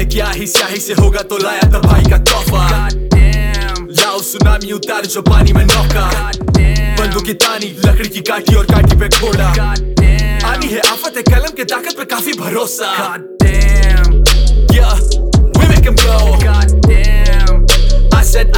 क्या ही स्याही से होगा तो लाया था भाई का तोहफा। लाओ सुनामी उतार जो पानी में नौका, बंदूक की तानी लकड़ी की काठी और काठी पे घोड़ा। आनी है आफत है कलम के ताकत पे काफी भरोसा। Yeah, we make him go. Goddamn. I said,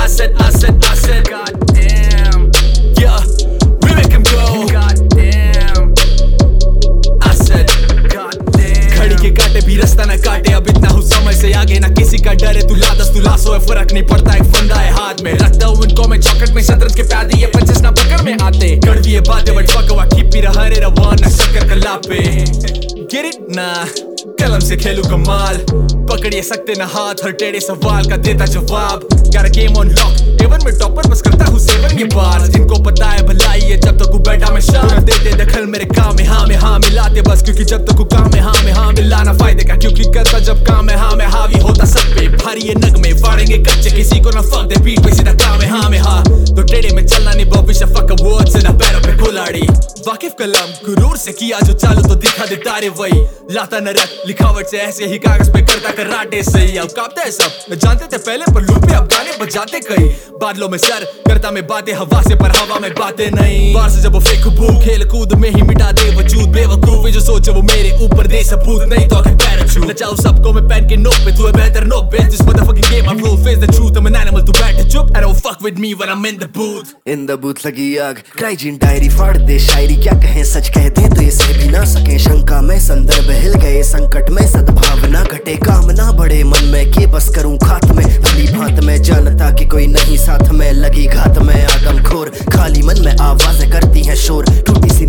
goddamn. Yeah, we make him go. Goddamn. I said, goddamn. घड़ी के काटे भी रास्ता न काटे, अब इतना हूँ समय से आगे, ना किसी का डर है। तू लादस तू लासो है, फर्क नहीं पड़ता, एक फंदा है हाथ में। रखता हूँ इनको मैं चॉकलेट में, शतरंज के प्यादे ये पंचेस ना पकड़ में आते। कड़वी ये बातें बट फकवा कीप पी रहा रे रवान ना शक्कर कला पे। Get it? Nah, कलम से खेलू कमाल, पकड़िए सकते न हाथ, हर टेढ़े सवाल का देता जवाब। Got a game on lock, A one में टॉपर बस करता हूँ सेवन ये बार। जिनको पता है भलाई है जब तक बैठा मैं शाम, देते दखल मेरे काम में हाँ मिलाते बस, क्योंकि जब तक काम में हाँ मिलाना फायदे का, क्योंकि करता जब काम है हाँ में हावी होता सब पे। भारी ये नगमे फाड़ेंगे कच्चे, किसी को ना फक दे पीठ पे सीधा काम है हाँ तो टेढ़े में चलना नहीं भविष्य फक वर्ड से ना पैरों पे कुल्हाड़ी। वाकिफ कलम गुरूर से किया जो चालू तो दिखा दे तारे वही, लाता न रख लिखावट से ऐसे ही कागज पे करता कराटे सही। अब कांपता है सब जानते थे पहले पर लूप पे अब गाने बजाते कई, बादलों में सर करता मैं बातें हवा से पर हवा में बातें नहीं। बाहर से जब वो फेंक भूख खेल कूद में ही मिटा दे वजूद, बेवकूफ जो सोचे वो मेरे ऊपर दे सबूत, नहीं तो आखिर पैराशूट नचाऊं सबको मैं पहन के नोक पे, तू है बेहतर no base this motherfucking game I rule face the truth, I'm an animal तू बैठ चुप, I don't fuck with me when I'm in the booth। In the booth लगी आग, क्राइजिन डायरी फाड़ दे शायरी, क्या कहें सच कह दे तो ये सह भी ना सके। शंका में संदर्भ हिल गए, संकट में सद्भावना घटे, काम ना बढ़े मन में कि बस करूं खात्मे। भली भांत में जानता कि कोई नहीं साथ में, लगी घात में आदमखोर, खाली मन में आवाजें करती हैं शोर, टूटी